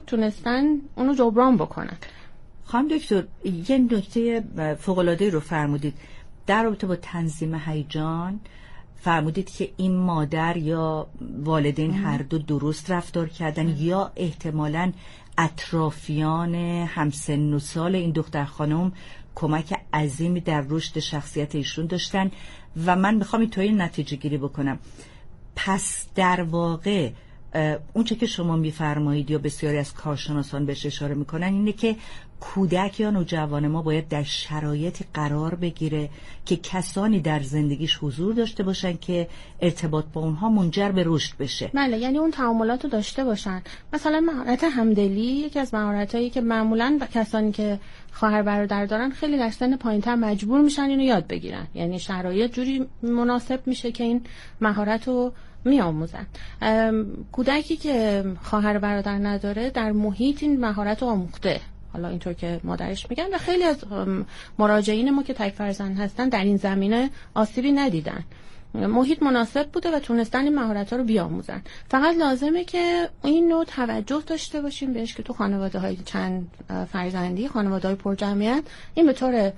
تونستن اونو جبران بکنن. خانم دکتر یه نکته فوق‌العاده رو فرمودید در رابطه با تنظیم هیجان. فرمودید که این مادر یا والدین هر دو درست رفتار کردن یا احتمالاً اطرافیان همسن و سال این دختر خانم کمک عظیمی در رشد شخصیت ایشون داشتن و من میخوام اینطوری نتیجه گیری بکنم. پس در واقع اون چه که شما میفرمایید یا بسیاری از کارشناسان بهش اشاره میکنن اینه که کودک یا نوجوان ما باید در شرایطی قرار بگیره که کسانی در زندگیش حضور داشته باشن که ارتباط با اونها منجر به رشد بشه. بله، یعنی اون تعاملات رو داشته باشن. مثلا مهارت همدلی یکی از مهارتایی که معمولاً کسانی که خواهر برادر دارن خیلی در سن پایین‌تر مجبور میشن اینو یاد بگیرن، یعنی شرایط جوری مناسب میشه که این مهارت رو میآموزن. کودکی که خواهر برادر نداره در محیط این مهارت رو آموخته، حالا اینطور که مادرش میگن، و خیلی از مراجعین ما که تک فرزند هستن در این زمینه آسیبی ندیدن. محیط مناسب بوده و تونستن این مهارت‌ها رو بیاموزن. فقط لازمه که این نوع توجه داشته باشیم بهش که تو خانواده‌های چند فرزندی، خانواده‌های پرجمعیت، این به طور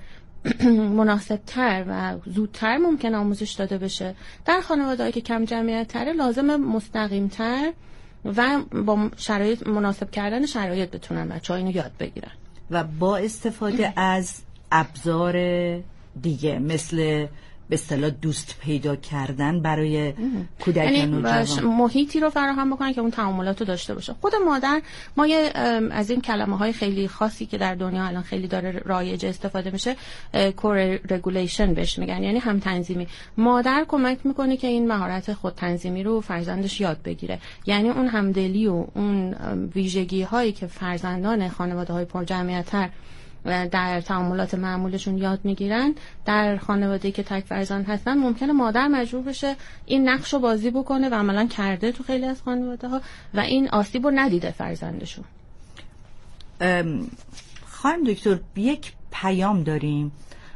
مناسب‌تر و زودتر ممکن آموزش داده بشه. در خانواده‌هایی که کم جمعیت تره لازمه مستقیم‌تر و با شرایط مناسب کردن شرایط بتونن بچه‌ها اینو یاد بگیرن و با استفاده از ابزار دیگه مثل به اصطلاح دوست پیدا کردن برای کودکان و جوان، محیطی رو فراهم بکنن که اون تعاملات رو داشته باشه. خود مادر، ما از این کلمه‌های خیلی خاصی که در دنیا الان خیلی داره رایج استفاده میشه، کو-رگولیشن بهش میگن، یعنی هم تنظیمی. مادر کمک میکنه که این مهارت خود تنظیمی رو فرزندش یاد بگیره، یعنی اون همدلی و اون ویژگی‌هایی که فرزندان خانواده‌های پرجمعیت‌تر در تعاملات معمولشون یاد میگیرن در خانواده‌ای که تک فرزند هستن ممکنه مادر مجبور بشه این نقش رو بازی بکنه و عملاً کرده تو خیلی از خانواده‌ها و این آسیب رو ندیده فرزندشون. خانم دکتر یک پیام داریم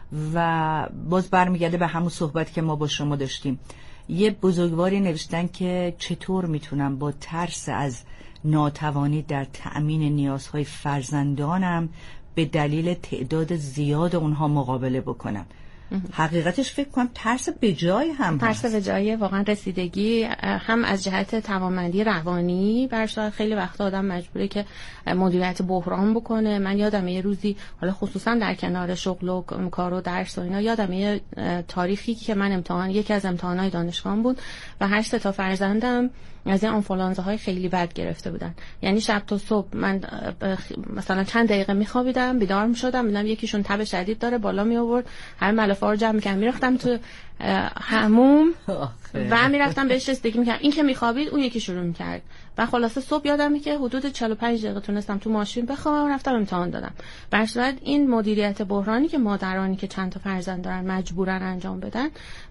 و باز برمیگرده به همون صحبت که ما با شما داشتیم. یه بزرگواری نوشتن که چطور میتونم با ترس از ناتوانی در تأمین نیازهای فرزندانم به دلیل تعداد زیاد اونها مقابله بکنم. حقیقتش فکر کنم ترس بجای هم ترس بجای واقعا رسیدگی هم از جهت توانمندی روانی. برای خیلی وقت آدم مجبوره که مدیریت بحران بکنه. من یادم یه روزی، حالا خصوصا در کنار شغل و کار و درس و اینا، یادم یه تاریخی که من یکی از امتحانات دانشگاه بود و 8 تا فرزندم از این آنفولانزاهای خیلی بد گرفته بودن. یعنی شب تا صبح من مثلا چند دقیقه میخوابیدم، بیدار میشدم، میدم یکیشون تب شدید داره، بالا می آورد، هر ملافه رو جمع میکردم، میرفتم تو حموم و میرفتم بهش رسیدگی میکردم. این که میخوابید اون یکی شروع میکرد و خلاصه صبح یادمه که حدود 45 دقیقه تونستم تو ماشین بخوابم، رفتم امتحان دادم. بر صورت این مدیریت بحرانی که مادرانی که چند تا فرزند دارن مجبورن انجام بدن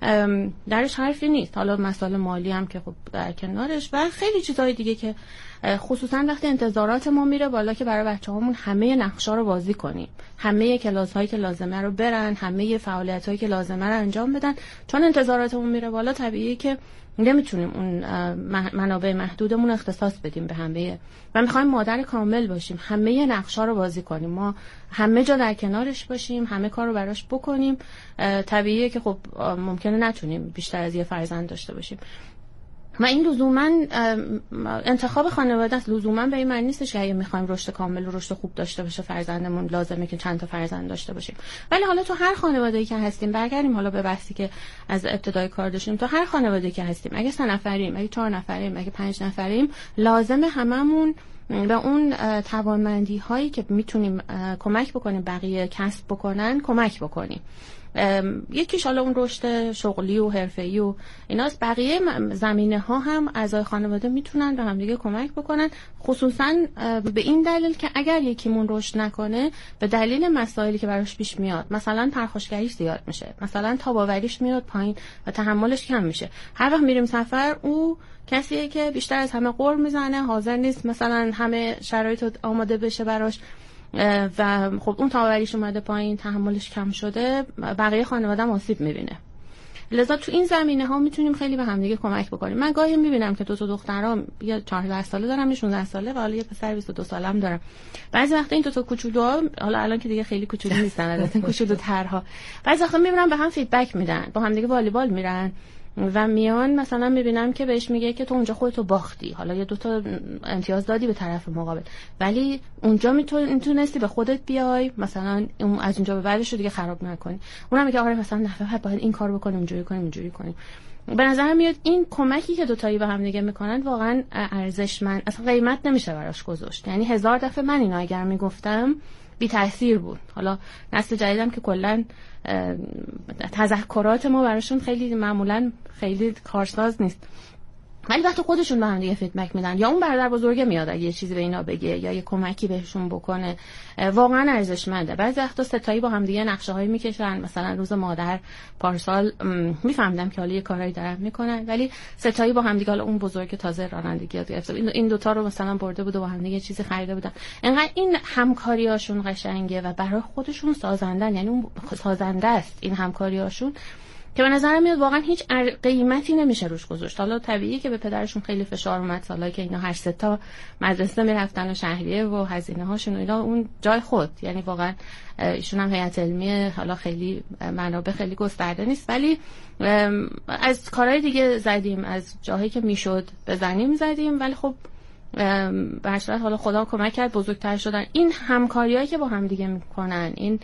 درش حرفی نیست. حالا مسائل مالی هم که خب در کنارش و خیلی چیزهای دیگه که خصوصا وقتی انتظارات ما میره بالا که برای بچه‌هامون همه نقشا رو بازی کنیم، همه کلاس‌هایی که لازمه رو برن، همه فعالیت‌هایی که لازمه رو انجام بدن. چون انتظاراتمون میره بالا طبیعیه که نمیتونیم اون منابع محدودمون اختصاص بدیم به همه و میخوایم مادر کامل باشیم، همه نقشا رو بازی کنیم، ما همه جا در کنارش باشیم، همه کار رو براش بکنیم. طبیعیه که خب ممکنه نتونیم بیشتر از یه فرزند داشته باشیم و این لزوما انتخاب خانواده است. لزوما به این معنی نیستش که اگه میخوایم رشد کامل و رشد خوب داشته باشه فرزندمون لازمه که چند تا فرزند داشته باشیم. ولی حالا تو هر خانواده‌ای که هستیم، برگردیم حالا به بحثی که از ابتدای کار داشتیم، تو هر خانواده‌ای که هستیم، اگه 3 نفریم، اگه 4 نفریم، اگه 5 نفریم، لازمه هممون به اون توانمندی هایی که میتونیم کمک بکنیم بقیه کسب بکنن کمک بکنیم. یکیش حالا اون رشد شغلی و حرفه‌ای و ایناست. بقیه زمینه ها هم اعضای خانواده میتونن به هم دیگه کمک بکنن، خصوصا به این دلیل که اگر یکیمون رشد نکنه به دلیل مسائلی که براش پیش میاد، مثلا پرخاشگریش زیاد میشه، مثلا تاباوریش میاد پایین و تحملش کم میشه. هر وقت میریم سفر او کسیه که بیشتر از همه قر میزنه، حاضر نیست مثلا همه شرایط آماده بشه براش و خب اون تاباوریش اومده پایین، تحملش کم شده، بقیه خانواده آسیب میبینه. لذا تو این زمینه‌ها میتونیم خیلی به همدیگه کمک بکنیم. من گاهی میبینم که دو تا دخترام یا 14 ساله دارم، 16 ساله و حالا یه پسر 22 ساله‌ام دارم. بعضی وقتا این دو تا کوچولوها، حالا الان که دیگه خیلی کوچولو نیستن البته، کوچولوترها، بعضی وقتا میبینم به هم فیدبک میدن، با هم دیگه والیبال میرن و میان مثلا میبینم که بهش میگه که تو اونجا خودتو باختی، حالا یه دوتا امتیاز دادی به طرف مقابل، ولی اونجا میتونستی به خودت بیای، مثلا از اونجا به بعدش رو دیگه خراب نکنی. اونم میگه آره مثلا نه باید این کار بکنیم، اینجوری کنیم. به نظر میاد این کمکی که دوتایی به هم دیگه میکنن واقعا ارزشمند، اصلا قیمت نمیشه براش گذاشت. یعنی 1000 دفعه من اینو اگر میگفتم بی تاثیر بود. حالا نسل جدیدم که کلا تذکرات ما براشون خیلی معمولا خیلی کارساز نیست، ولی وقتی خودشون به هم دیگه فیدبک میدن یا اون برادر بزرگه میاد اگه یه چیزی به اینا بگه یا یه کمکی بهشون بکنه، واقعا ارزشمنده. بعضی وقتا ستایی با هم دیگه نقشه‌هایی میکشن، مثلا روز مادر پارسال میفهمیدم که حالا یه کارایی دارن میکنن، ولی ستایی با هم دیگه، حالا اون بزرگ تازه رانندگی یاد گرفته، این دوتا رو مثلا برده بود و با هم دیگه چیزی خریده بودن. انقدر این همکاریاشون قشنگه و برای خودشون سازندن، یعنی اون سازنده است این همکاریاشون، که به نظر میاد واقعا هیچ قیمتی نمیشه روش گذاشت. حالا طبیعیه که به پدرشون خیلی فشار اومد، سالایی که اینا هر سه تا مدرسه میرفتن و شهریه و هزینه هاشون و اینا اون جای خود، یعنی واقعا ایشون هم هیئت علمی حالا خیلی منابع خیلی گسترده نیست، ولی از کارهای دیگه زدیم، از جاهایی که میشد بزنیم زدیم، ولی خب به هر صورت حالا خدا کمک کرد بزرگتر شدن. این همکاریایی که با هم دیگه میکنن، این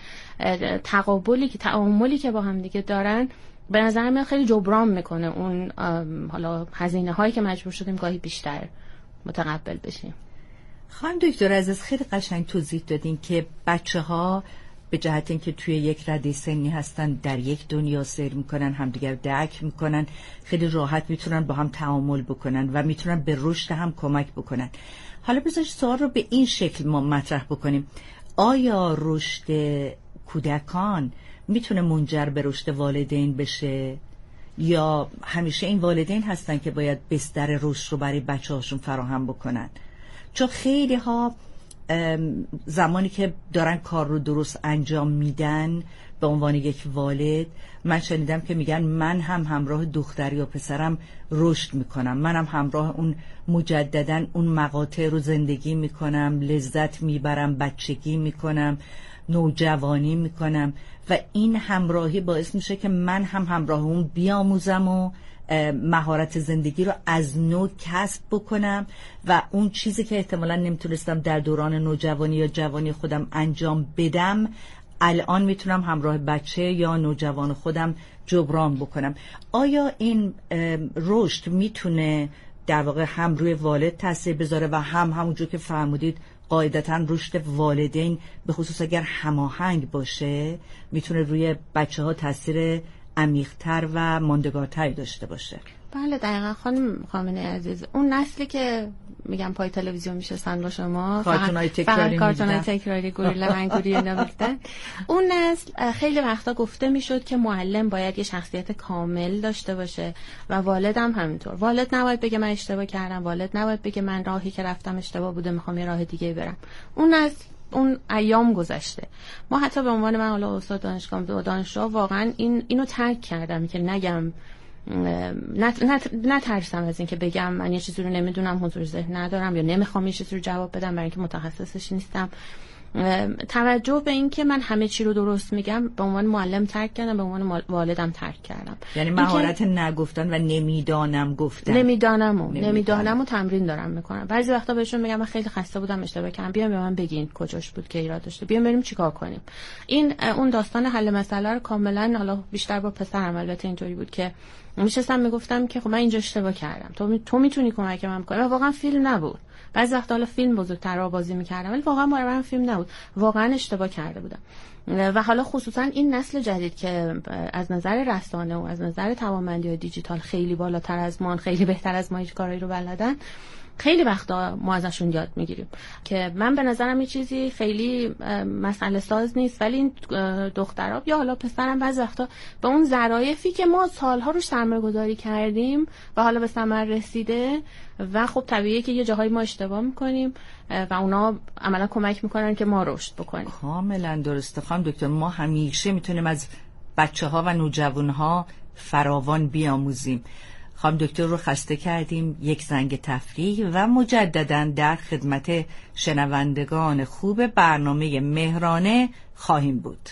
تقابلی که تعاملی که با هم دیگه دارن، به نظر میاد خیلی جبران میکنه اون حالا هزینه هایی که مجبور شدیم گاهی بیشتر متقبل بشیم. خانم دکتر عزیز خیلی قشنگ توضیح دادین که بچه‌ها به جهت اینکه توی یک رده سنی هستن در یک دنیا سیر میکنن، همدیگر درک میکنن، خیلی راحت میتونن با هم تعامل بکنن و میتونن به رشد هم کمک بکنن. حالا بذارید سوال رو به این شکل ما مطرح بکنیم: آیا رشد کودکان میتونه منجر به رشد والدین بشه، یا همیشه این والدین هستن که باید بستر رشد رو برای بچه‌هاشون فراهم بکنن؟ چون خیلی ها زمانی که دارن کار رو درست انجام میدن به عنوان یک والد، من شنیدم که میگن من هم همراه دختری یا پسرم رشد میکنم، منم همراه اون مجددن اون مقاطع رو زندگی میکنم، لذت میبرم، بچگی میکنم، نوجوانی میکنم و این همراهی باعث میشه که من هم همراه اون بیاموزم و مهارت زندگی رو از نو کسب بکنم و اون چیزی که احتمالاً نمیتونستم در دوران نوجوانی یا جوانی خودم انجام بدم الان میتونم همراه بچه یا نوجوان خودم جبران بکنم. آیا این رشد میتونه در واقع هم روی والد تاثیر بذاره و همونجور که فرمودید قاعدتاً رشد والدین به خصوص اگر هماهنگ باشه میتونه روی بچه ها تاثیر عمیق‌تر و ماندگارتری داشته باشه؟ بله دقیقاً خانم خامنه عزیز، اون نسلی که میگم پای تلویزیون میشستن با شما کارتونای تکراری گوریلا منگوری نمی‌دیدن، اون نسل خیلی وقتا گفته میشد که معلم باید یه شخصیت کامل داشته باشه و والدم همینطور. والد نباید بگه من اشتباه کردم، والد نباید بگه من راهی که رفتم اشتباه بوده میخوام یه راه دیگه برم. اون نسل، اون ایام گذشته. ما حتی به عنوان من حالا استاد دانشگاه و دانشجو واقعا اینو ترک کردم که نگم، نترسم از این که بگم من یه چیزی رو نمیدونم، حضور ذهن ندارم یا نمیخوام یه چیزی رو جواب بدم برای اینکه متخصصش نیستم. توجه به این که من همه چی رو درست میگم به عنوان معلم ترک کردم، به عنوان والدم ترک کردم. یعنی مهارت نگفتن و نمیدانم گفتن، نمیدانم و تمرین دارم میکنم. بعضی وقتا بهشون میگم من خیلی خسته بودم، اشتباه کردم، بیام به من بگین کجاش بود که ایراد داشته، بیام بریم چیکار کنیم. این اون داستان حل مسئله رو کاملا، حالا بیشتر با پسرم البته اینطوری بود که میشستم میگفتم که خب من اینجا اشتباه کردم، تو میتونی کمک من کنی. و واقعا فیلم نبود. بعضی وقتا حالا فیلم بزرگتر بازی میکردم ولی واقعا برای من فیلم نبود، واقعا اشتباه کرده بودم. و حالا خصوصا این نسل جدید که از نظر رسانه و از نظر توانمندی و دیجیتال خیلی بالاتر از ما، خیلی بهتر از ما هیچ کاری رو بلدن، خیلی وقتا ما ازشون یاد میگیریم که من به نظرم یه چیزی خیلی مسئله ساز نیست، ولی این دخترها یا حالا پسرم بعضی وقتا به اون ظرافی که ما سالها روش سرمایه‌گذاری کردیم و حالا به ثمر رسیده و خب طبیعیه که یه جاهایی ما اشتباه میکنیم و اونا عملا کمک میکنن که ما رشد بکنیم. کاملا درسته خانم دکتر. ما همیشه میتونیم از بچه‌ها و نوجوان‌ها فراوان بیاموزیم. خانم دکتر رو خسته کردیم، یک زنگ تفریح و مجدداً در خدمت شنوندگان خوب برنامه مهرانه خواهیم بود.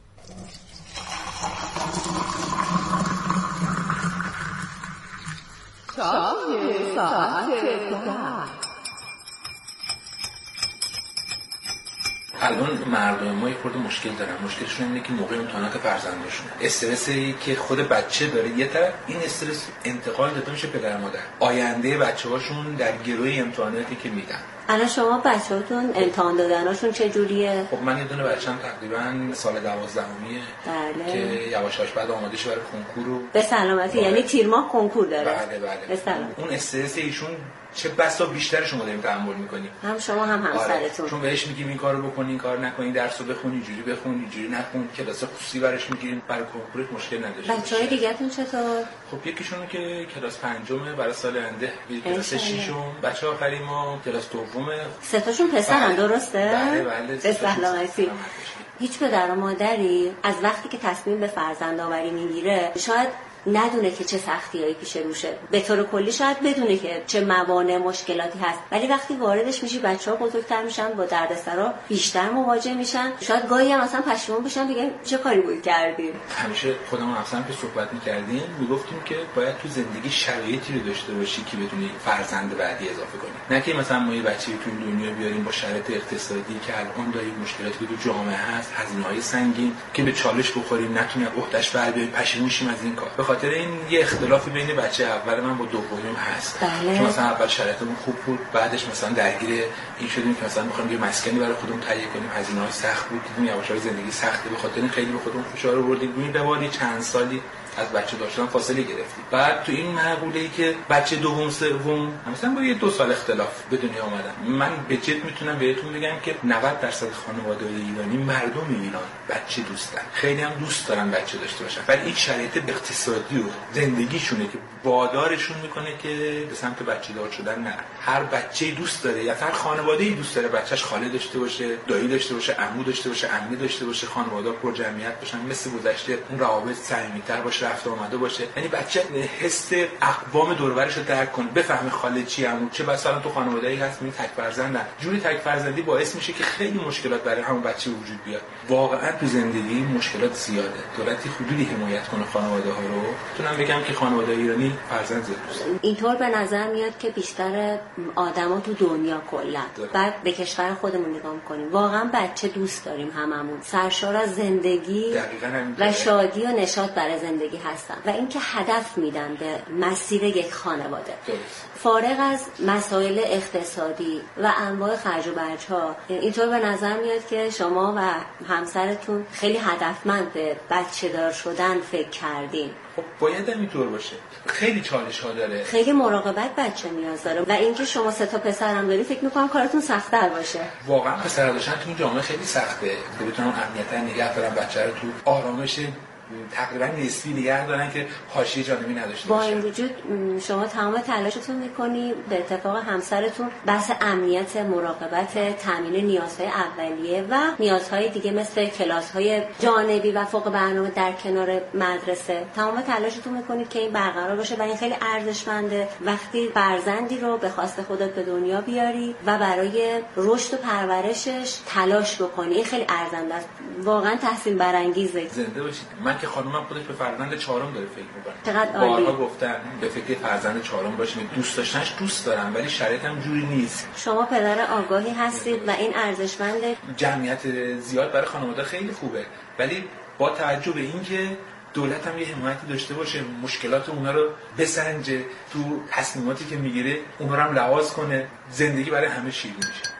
الان مردم ما یه خورده مشکل دارن. مشکلشون اینه که موقع امتحانات فرزندشون استرسی که خود بچه داره یه طرف، این استرس انتقال داده میشه پدر مادر، آینده بچه‌هاشون در گروه امتحاناتی که میدن. الان شما بچه‌هاتون امتحان دادنشون چه جوریه؟ خب من یه دونه بچه‌م تقریبا سال 12میه بله. که یواشاش بعد آماده شه برای کنکور. به سلامتی. یعنی تیر ماه کنکور داره. بله. به سلامتی. اون استرس ایشون چه بسا بیشتر شما داریم تحمل می‌کنی. هم شما هم همسرتون. چون بهش میگیم این کارو بکن، این کار نکن، درسو بخون، اینجوری بخون، اینجوری نخون، کلاس خصوصی براش میگیریم، برای کنکورت مشکل نداشته. بچه‌های دیگه‌تون چطور؟ خب یکیشون که کلاس پنجمه برای سال آینده، کلاس ششم، بچه آخری ما کلاس دومه. سه تاشون پسرن درسته؟ بله. به سلامتی. هیچ پدر و مادری از وقتی که تصمیم به فرزندآوری میگیره شاید ندونه که چه سختیایی پیش روشه. به طور کلی شاید بدونه که چه موانع مشکلاتی هست، ولی وقتی واردش میشی بچه‌ها بزرگتر میشن، با دردسرا بیشتر مواجه میشن، شاید گاهی هم مثلا پشیمون بشن بگن چه کاری بود کردیم. همیشه خودمون اصلا که صحبت می‌کردیم میگفتیم که باید تو زندگی شرایطی رو داشته باشی که بتونی فرزند بعدی اضافه کنی، نه که مثلا ما یه بچه‌ای تو دنیا بیاریم با شرایط اقتصادی که الان داریم، مشکلاتی که تو جامعه هست، هزینه‌های سنگین که به چالش بخوریم، نتونیم عهده‌اش بر بیاریم، پشیمون شیم از این کار. به خاطر این یه اختلافی بین بچه اول من با دومیم هست. بله. چون مثلا اول شرایطمون خوب بود، بعدش مثلا درگیر این شدیم که مثلا می‌خوایم یه مسکنی برای خودمون تهیه کنیم، هزینه‌های سخت بود، دیدیم یواش‌یواش زندگی سخته، به خاطر این خیلی به خودمون فشار آوردیم. این روانی چند سالی از بچه داشتن فاصله گرفتیم. بعد تو این معقوله‌ای که بچه دوم سوم مثلا با یه 2 سال اختلاف به دنیا اومدن، من به جد میتونم بهتون بگم که 90% خانواده‌های ایرانی، مردم ایران بچه دوستن، خیلی هم دوست دارن بچه داشته باشن، ولی این شرایط اقتصادی و زندگیشونه که وادارشون میکنه که به سمت بچه دار شدن نرن. هر بچه‌ای دوست داره یا هر خانواده‌ای دوست داره بچه‌ش خاله داشته باشه، دایی داشته باشه، عمو داشته باشه، عمه داشته باشه، خانواده پر جمعیت باشن، مثل گذشته اون روابط صمیمیت‌تر باشه، رفت آمده باشه. یعنی بچه حس اقوام دور و برش رو درک کنه، بفهمه خاله چی، عمو چه. مثلا تو خانواده‌ای هست می تک فرزندن، جوری تک فرزندی باعث میشه که خیلی مشکلات برای همون بچه وجود بیاد. واقعا تو زندگی مشکلات زیاده. دولتی حدودی حمایت کنه خانواده‌ها رو. میتونم بگم که خانواده ایرانی فرزند زیاد دوست دارن. اینطور به نظر میاد که بیشتر آدما تو دنیا کلا بعد به کشور خودمون نگاه کنیم، واقعا بچه دوست داریم هممون، سرشار از زندگی و شادی و نشاط برای زندگی هستن و اینکه هدف میدن به مسیر یک خانواده. فارغ از مسائل اقتصادی و انواع خرج و برج‌ها، اینطور به نظر میاد که شما و همسرتون خیلی هدفمند به بچه دار شدن فکر کردین. خب باید اینطور باشه. خیلی چالش ها داره، خیلی مراقبت بچه نیاز داره و اینکه شما 3 تا پسرم داری فکر می‌کنم کارتون سخت‌تر باشه. واقعا پسر داشتن تو این جامعه خیلی سخته. بتونن امنیت نگه دارن بچه رو تو آرامش تقریبا نسبی نگه دارن که حاشیه جانبی نداشته باشه. با این وجود شما تمام تلاشتون میکنی به اتفاق همسرتون بحث امنیت، مراقبت، تامین نیازهای اولیه و نیازهای دیگه مثل کلاس‌های جانبی و فوق برنامه در کنار مدرسه، تمام تلاشتون میکنید که این برقرار باشه و این خیلی ارزشمنده وقتی فرزندی رو به خواست خودت به دنیا بیاری و برای رشد و پرورشش تلاش بکنی. این خیلی ارزنده است، واقعا تحسین برانگیزه. زنده باشید. من که خانومم خودش به فرزند 4م داره فکر می‌کنه. چقدر عالی. بارها گفتن به فکر فرزند 4م باشیم. دوست داشتنش دوست دارم ولی شرایطم جوری نیست. شما پدر آگاهی هستید و این ارزشمنده. جمعیت زیاد برای خانواده خیلی خوبه، ولی با توجه به اینکه دولت هم یه حمایتی داشته باشه، مشکلات اونا رو بسنجه، تو تصمیماتی که میگیره اونا رو هم لحاظ کنه، زندگی برای همه شیرین میشه.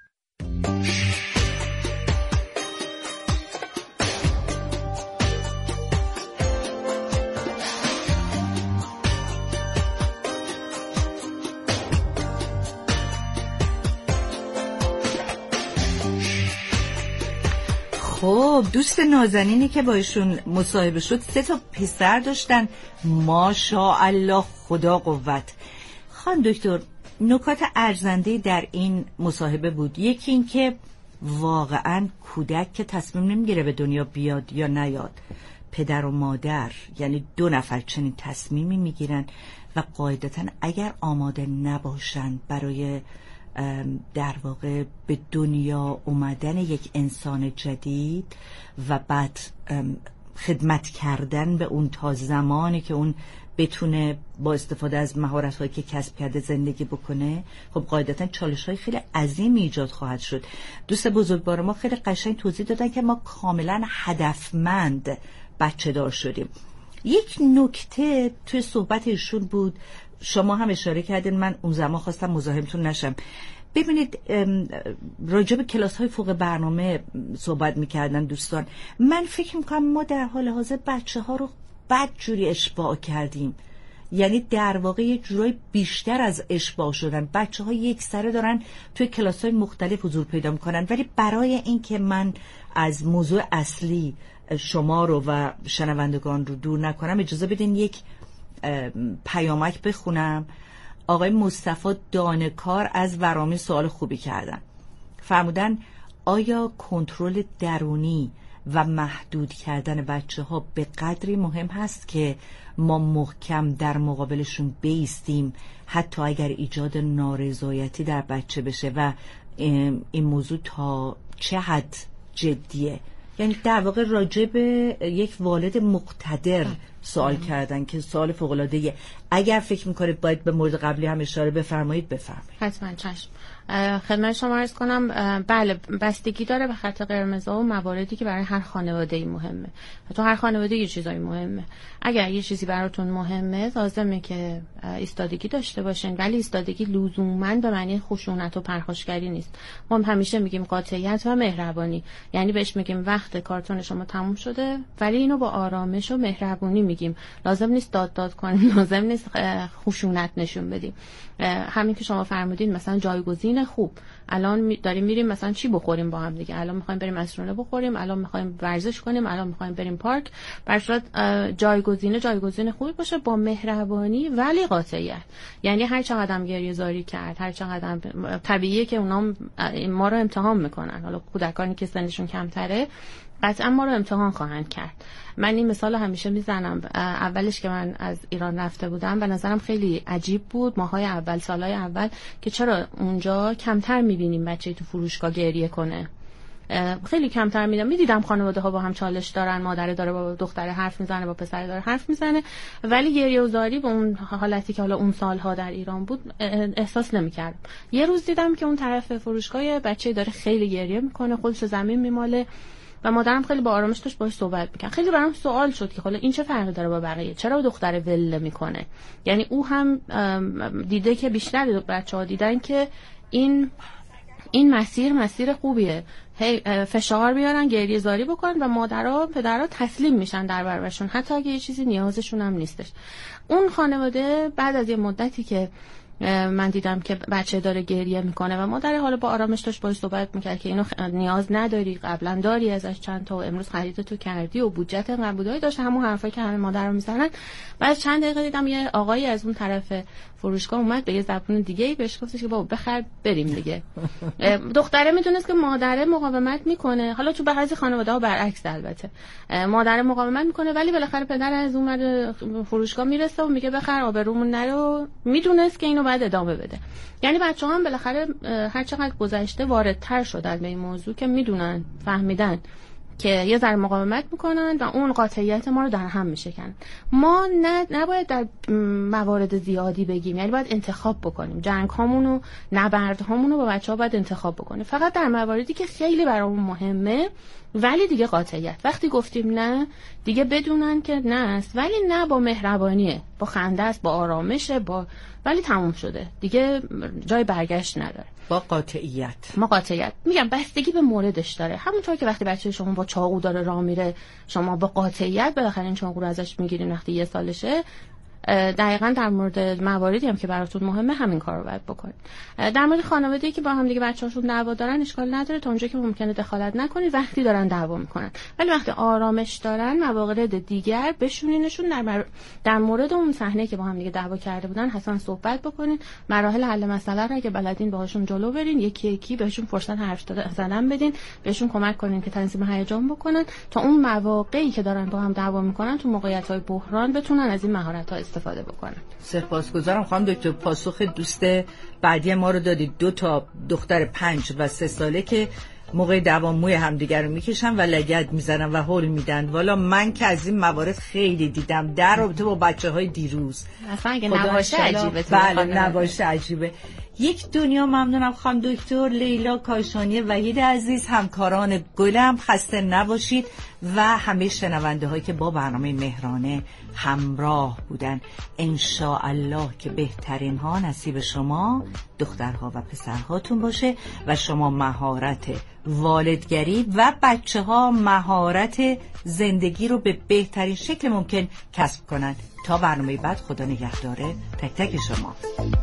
خب دوست نازنینی که با ایشون مصاحبه شد 3 تا پسر داشتن، ماشاءالله، خدا قوت. خانم دکتر، نکات ارزنده در این مصاحبه بود. یکی این که واقعا کودک که تصمیم نمیگیره به دنیا بیاد یا نیاد، پدر و مادر، یعنی 2 نفر چنین تصمیمی میگیرن و قاعدتا اگر آماده نباشند برای در واقع به دنیا اومدن یک انسان جدید و بعد خدمت کردن به اون تا زمانی که اون بتونه با استفاده از مهارت‌هایی که کسب کرده زندگی بکنه، خب قاعدتاً چالش‌های خیلی عظیمی ایجاد خواهد شد. دوست بزرگوار ما خیلی قشنگ توضیح دادن که ما کاملاً هدفمند بچه دار شدیم. یک نکته توی صحبت ایشون بود، شما هم اشاره کردین، من اون زمان خواستم مزاحمتون نشم. ببینید راجع به کلاس‌های فوق برنامه صحبت می‌کردن دوستان. من فکر می‌کنم ما در حال حاضر بچه‌ها رو بدجوری اشباع کردیم، یعنی در واقع یه جورای بیشتر از اشباع شدن. بچه‌ها یک سره دارن توی کلاس‌های مختلف حضور پیدا می‌کنن، ولی برای این که من از موضوع اصلی شما رو و شنوندگان رو دور نکنم، اجازه بدین یک پیامک بخونم. آقای مصطفی دانکار از ورامین سوال خوبی کردن. فرمودن آیا کنترل درونی و محدود کردن بچه‌ها به قدری مهم هست که ما محکم در مقابلشون بایستیم حتی اگر ایجاد نارضایتی در بچه بشه و این موضوع تا چه حد جدیه؟ یعنی در واقع راجع به یک والد مقتدر سوال کردن که سوال فوق‌العاده‌ایه. اگر فکر می‌کنید باید به مورد قبلی هم اشاره بفرمایید. حتما چشم. خدمت شما عرض کنم بله، بستگی داره به خط قرمزها و مواردی که برای هر خانواده‌ای مهمه. تو هر خانواده یه چیزایی مهمه. اگر یه چیزی براتون مهمه لازمه که ایستادگی داشته باشین، ولی ایستادگی لزوماً به معنی خشونت و پرخاشگری نیست. ما همیشه میگیم قاطعیت و مهربانی، یعنی بهش میگیم وقت کارتون شما تموم شده، ولی اینو با آرامش و مهربونی میگیم. لازم نیست داد کنیم، لازم نیست خشونت نشون بدیم. همین که شما فرمودین مثلا جایگزین خوب، الان داریم میریم مثلا چی بخوریم با هم دیگه، الان میخوایم بریم رستوران بخوریم، الان میخوایم ورزش کنیم، الان میخوایم بریم پارک. بر صورت جایگزین خوبی باشه با مهربانی ولی قاطعیت. یعنی هر چقدر هم گریه زاری کرد، هر چقدر طبیعیه که اونا ما رو امتحان میکنن، حالا کودکانی که سنشون کمتره قطعا ما رو امتحان خواهند کرد. من این مثال همیشه میزنم. اولش که من از ایران رفته بودم به نظرم خیلی عجیب بود، ماهای اول، سالهای اول، که چرا اونجا کمتر میبینیم بچه تو فروشگاه گریه کنه. خیلی کمتر میدیدم خانواده ها با هم چالش دارن، مادر داره با دختر حرف میزنه، با پسر داره حرف میزنه، ولی گریه و زاری به اون حالتی که حالا اون سالها در ایران بود احساس نمیکردم. یه روز دیدم که اون طرف فروشگاه بچه داره خیلی گریه میکنه، خودش زمین میماله و مادرم خیلی با آرامش داشت باهاش صحبت می‌کرد. خیلی برام سوال شد که حالا این چه فرقی داره با بقیه؟ چرا دختر ول میکنه؟ یعنی او هم دیده که بیشتر بچه‌ها دیدن که این مسیر خوبیه. فشار بیارن، گریه زاری بکنن و مادرها پدرها تسلیم میشن در برابرشون حتی اگه یه چیزی نیازشون هم نیستش. اون خانواده بعد از یه مدتی که من دیدم که بچه داره گریه میکنه و مادر حالا با آرامش داشت باهاش صحبت میکرد که اینو نیاز نداری، قبلا داری ازش چند تا و امروز خریدتو کردی و بودجت انقدر بودایی داشت، همون حرفایی که همه مادر رو میزنن. بعد چند دقیقه دیدم یه آقایی از اون طرف فروشگاه اومد به یه زبون دیگه‌ای بهش گفتش که بابا بخر بریم دیگه. دختره میدونست که مادر مقاومت میکنه، حالا تو بعضی خانواده‌ها برعکس البته، مادر مقاومت میکنه ولی بالاخره پدر از اون فروشگاه میرسه و میگه بخر آبرومون نرو، میدونست که اینو بعد ادامه بده. یعنی بچه‌ها هم بالاخره هر چقدر گذشته واردتر شدن به این موضوع که میدونن، فهمیدن که یه ذره مقاومت میکنن و اون قاطعیت ما رو در هم میشکنن. ما نباید در موارد زیادی بگیم، یعنی باید انتخاب بکنیم. جنگ هامون و نبرد هامون رو با بچه‌ها باید انتخاب بکنیم. فقط در مواردی که خیلی برامون مهمه ولی دیگه قاطعیت. وقتی گفتیم نه دیگه بدونن که نه است، ولی نه با مهربانیه، با خنده است، با آرامشه، ولی تموم شده دیگه، جای برگشت نداره. با قاطعیت. ما قاطعیت میگم بستگی به موردش داره. همونطور که وقتی بچه شما با چاقو داره راه میره، شما با قاطعیت بالاخره این چاقو رو ازش میگیرین وقتی 1 سالشه، دقیقاً در مورد مواردی هم که براتون مهمه همین کار رو باید بکنید. در مورد خانواده‌ای که با هم دیگه بچه‌هاشون دعوا دارن اشکال نداره تا اونجایی که ممکنه دخالت نکنید وقتی دارن دعوا میکنن، ولی وقتی آرامش دارن موارد دیگر بشونینشون در مورد اون صحنه که با هم دیگه دعوا کرده بودن حتما صحبت بکنین، مراحل حل مسئله رو اگه بلدین باهاشون جلو برین، یکی یکی بهشون فرصت حرف زدن بدین، بهشون کمک کنین که تنظیم هیجان بکنن تا اون مواقعی که دارن با هم دعوا میکنن تو موقعیت‌های بحران بتونن از این مهارت‌ها استفاده بکنن. سپاسگزارم خانم دکتر. پاسخ دوست بعدی ما رو دادید. 2 تا دختر 5 و 3 ساله که موقع دعوا موی همدیگر رو میکشن و لگد میزنن و هول میدن. والا من که از این موارد خیلی دیدم در رابطه با بچه‌های دیروز. اصلا اگه نباشه عجیبه. بله نباشه عجیبه. یک دنیا ممنونم خانم دکتر لیلا کاشانی، وحید عزیز، همکاران گلم، خسته نباشید و همه شنونده هایی که با برنامه مهرانه همراه بودن. انشاءالله که بهترین ها نصیب شما دخترها و پسرهاتون باشه و شما مهارت والدگری و بچه ها مهارت زندگی رو به بهترین شکل ممکن کسب کنند. تا برنامه بعد خدا نگهداره تک تک شما.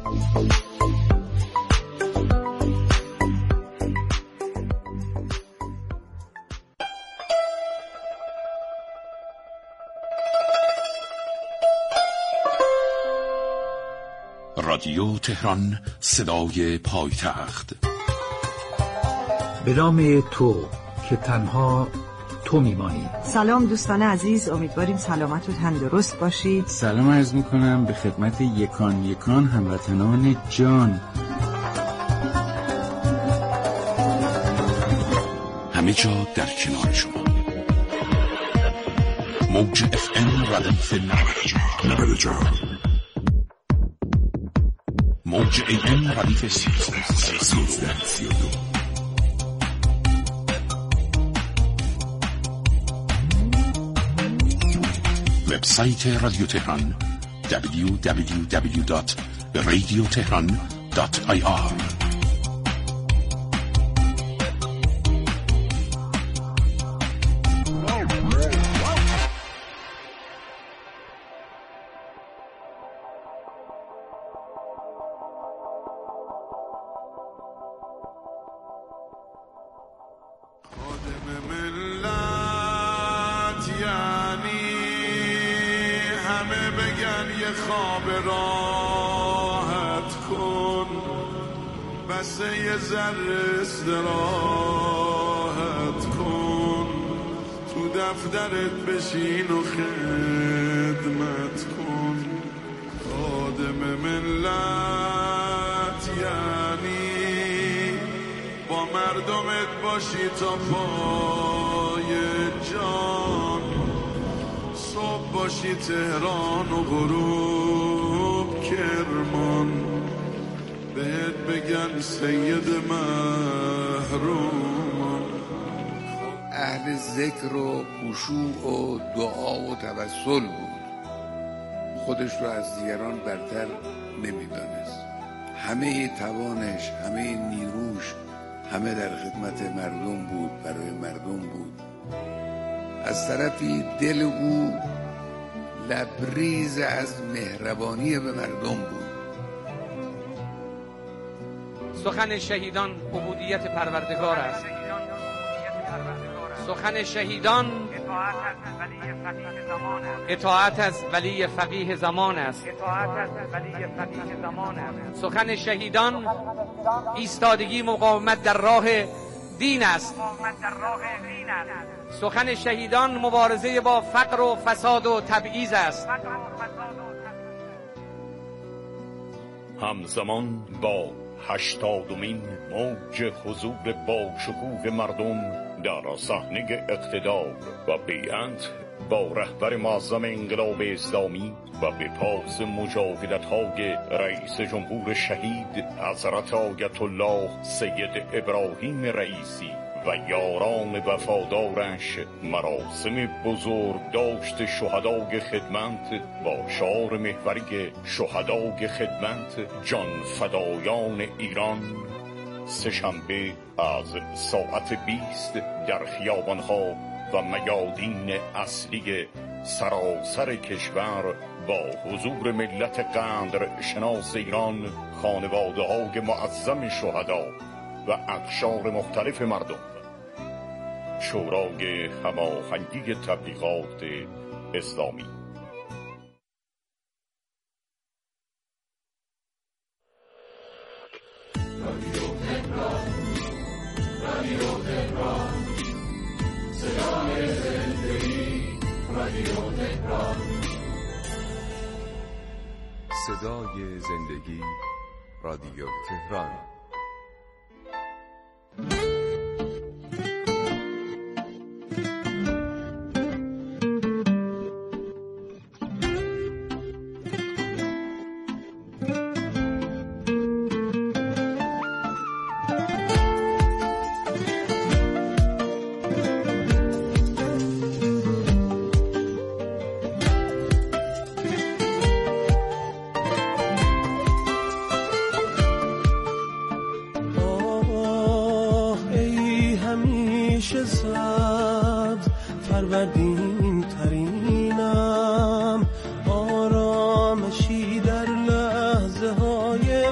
رادیو تهران، صدای پایتخت. به نام تو که تنها تو میمانی. سلام دوستان عزیز، امیدواریم سلامت و تندرست باشید. سلام عرض میکنم به خدمت یکان یکان هموطنان جان. همه جا در کنار شما. موج FM ردیف 94 موج AM ردیف 1332. وبسایت رادیو تهران www.radiotehran.ir. یه ذره استراحت کن، تو دفترت بشین و خدمت کن. خادم ملت یعنی با مردمت باشی تا پای جان، صبح باشی تهران و غروب کرمان، بهت بگن سید محروم. اهل ذکر و خشوع و دعا و توسل بود، خودش رو از دیگران برتر نمیدانست. همه توانش، همه نیروش، همه در خدمت مردم بود، برای مردم بود. از طرفی دل او لبریز از مهربانی به مردم بود. سخن شهیدان عبودیت پروردگار است. سخن شهیدان اطاعت از ولی فقیه زمان است. سخن شهیدان ایستادگی مقاومت در راه دین است. سخن شهیدان مبارزه با فقر و فساد و تبعیض است. همزمان با 80مین موج حضور با شکوه مردم در صحنه اقتدار و بیعت با رهبر معظم انقلاب اسلامی و به پاس مجاهدت‌های رئیس جمهور شهید حضرت آیت الله سید ابراهیم رئیسی و یاران وفادارش مراسم بزرگ داشت شهدای خدمت با شعار محوری شهدای خدمت جان فدایان ایران سه‌شنبه از ساعت 20 در خیابان‌ها و میادین اصلی سراسر کشور با حضور ملت قدر شناس ایران، خانواده‌های معظم شهدا و اقشار مختلف مردم، شورای هماهنگی تبلیغات اسلامی. صدای زندگی، رادیو تهران. فروردین ترینم، آرامشی در لحظه های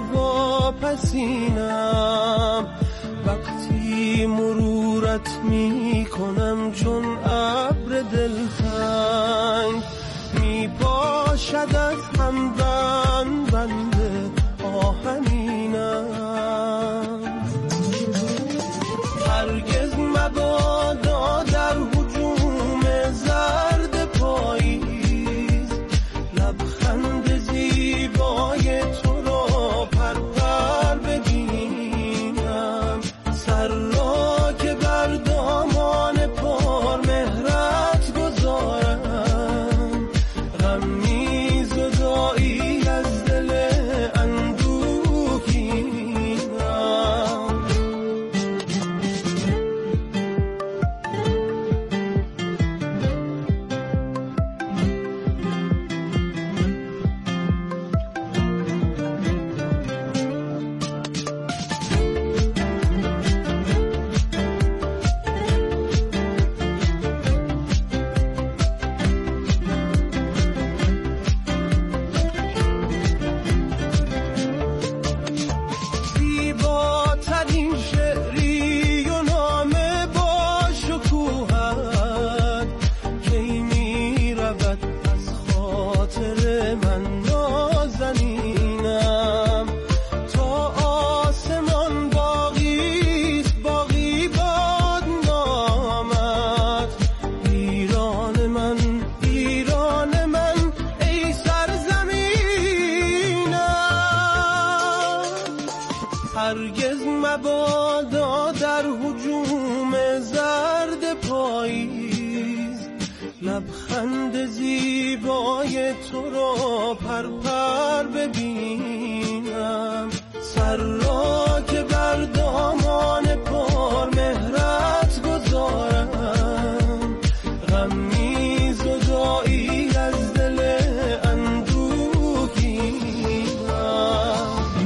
واپسینم، وقتی مرورت می کنم چون ابر دلتنگ، می باشد از هم بند آهنینم. هرگز مبادا در زرد پاییز لبخند زیبای تو را پرپر ببینم، سر را که بر دامان پر مهرت گذارم، غم‌نی زدایی از دل اندوهینم. هرگز مبادا در هجوم زرد پاییز لبخند زیبای تو را پرپر ببینم، سر را که بر دامان پر مهرت گذارم، غم‌نی زدایی از دل اندوهینم.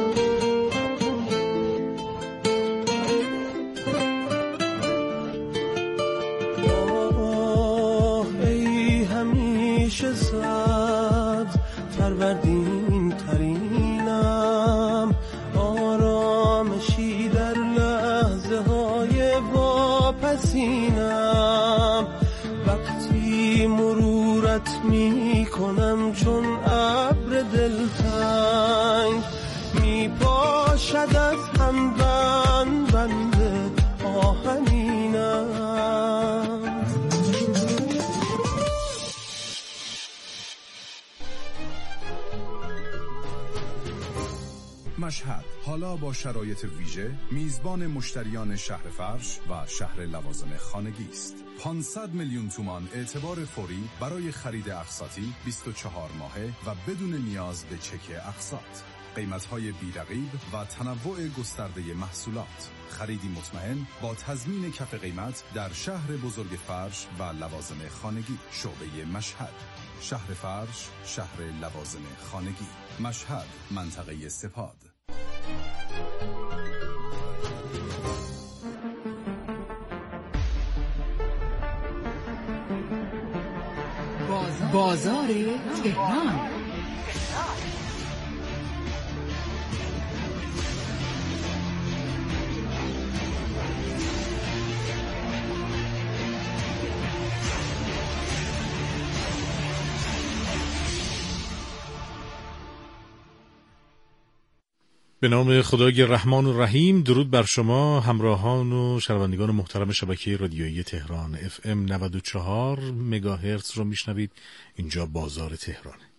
فروردین ترینم، آرامشی در لحظه های واپسینم، وقتی مرورت می کنم چون ابر دلتنگ، می باشد از هم بند آهنینم. مشهد حالا با شرایط ویژه میزبان مشتریان شهر فرش و شهر لوازم خانگی است. 500 میلیون تومان اعتبار فوری برای خرید اقساطی 24 ماهه و بدون نیاز به چک اقساط. قیمت‌های بی‌رقیب و تنوع گسترده محصولات. خریدی مطمئن با تضمین کف قیمت در شهر بزرگ فرش و لوازم خانگی. شعبه مشهد، شهر فرش، شهر لوازم خانگی. مشهد، منطقه سپاد. بازار تهران. به نام خدای رحمان و رحیم. درود بر شما همراهان و شنوندگان محترم شبکه رادیویی تهران. FM 94 مگاهرتز رو میشنوید. اینجا بازار تهرانه.